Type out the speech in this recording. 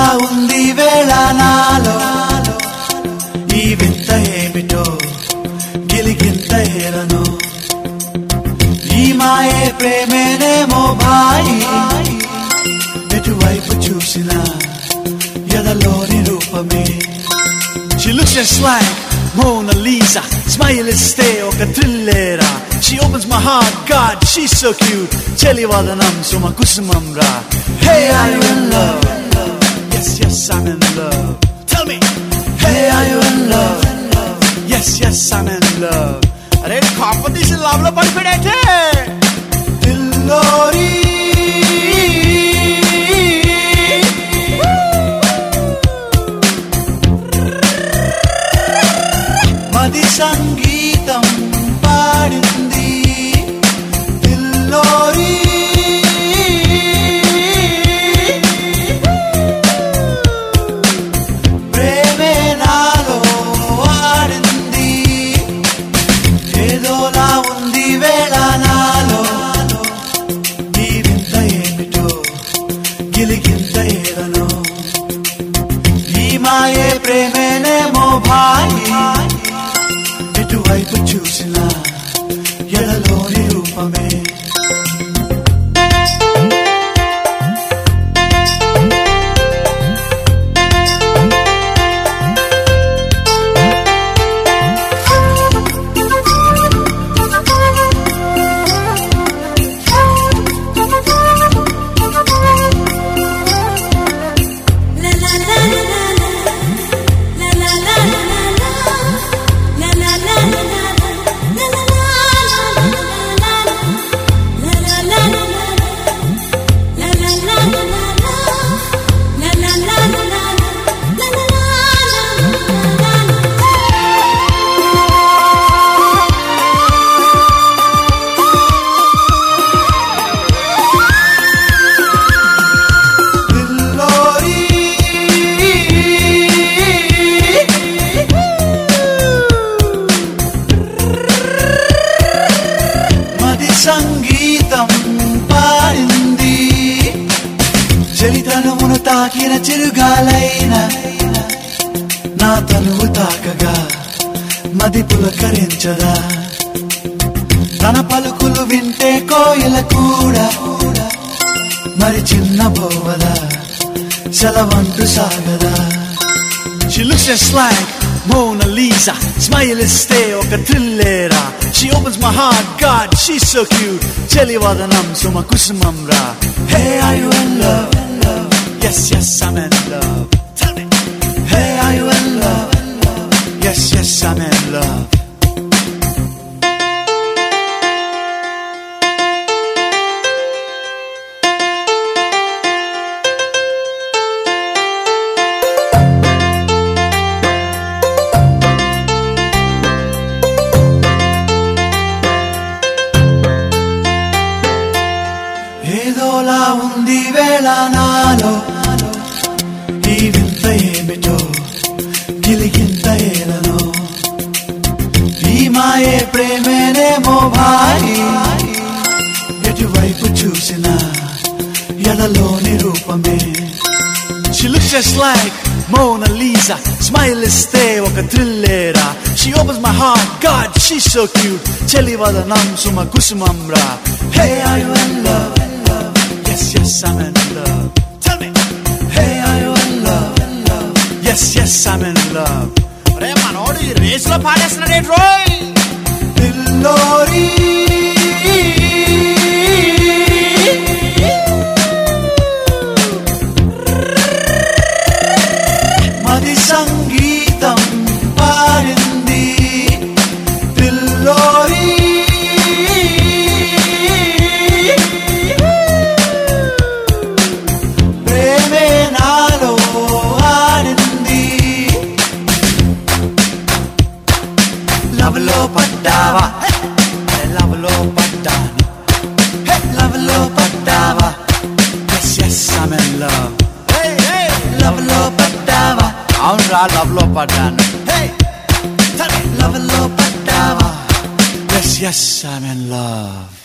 ఉంది వేళ నాలో ఈ వింత ఏమిటో గిలిగింత ఏలను ఈ మాయే ప్రేమేనేమో భాయి ఎటువైపు చూసినా ఎదలోని రూపమే. She looks just like Mona Lisa, smile stay oka thrillera. She opens my heart, God, she's so cute. Chelivadanam suma kusumam ra. Hey, are you in love? Yes, yes, I'm in love. Tell me. Hey, are you in love? Yes, yes, I'm in love. Arey competition love lo padipedate. Dillori మది సంగీతం పాడింది దిల్లోరి ప్రేమే నాలో ఆడింది ఏదోలా ఉంది వేళ నాలో ఈ వింత ఏమిటో గిలిగింత ఏలను ఈ మాయే ప్రేమేనేమో భాయి ఎటువైపు చూసినా ఎడలోని రూపమే. సంగీతం పాడింది చలితనమును తాకిన చిరుగాలైన నా తనువు తాకగా మది పులకరించదా తన పలుకులు వింటే కోయిల కూడా మరి చిన్న బోవదా సెలవంటూ సాగదా. She looks just like Mona Lisa, smile stay oka thrillera. She opens my heart, God, she's so cute. Chelivadanam suma kusumam ra. Hey, are you in love? Yes, yes, I'm in love. Tell me. Hey, are you in love? Yes, yes, I'm in love. ఏదోలా ఉంది వేళ నాలో ఈ వింత ఏమిటో గిలిగింత ఏలను ఈ మాయే ప్రేమేనేమో భాయి ఎటువైపు చూసినా ఎదలోని రూపమే. She looks just like Mona Lisa, smile stay oka thrillera. She opens my heart, God, she's so cute. Chelivadanam suma kusumam ra. Hey, are you in love? Yes, yes, I'm in love. Tell me. Hey, are you in love? Yes, yes, I'm in love. Arey manodu ee race lo paadestunade roy. Dillori మది సంగీతం పాడింది దిల్లోరి లవ్లో పడ్డావా లవ్లో పడ్డాను లవ్లో పడ్డావా yes yes I'm in love లవ్లో పడ్డావా అవునరా లవ్లో పడ్డాను లవ్లో పడ్డావా yes yes I'm in love.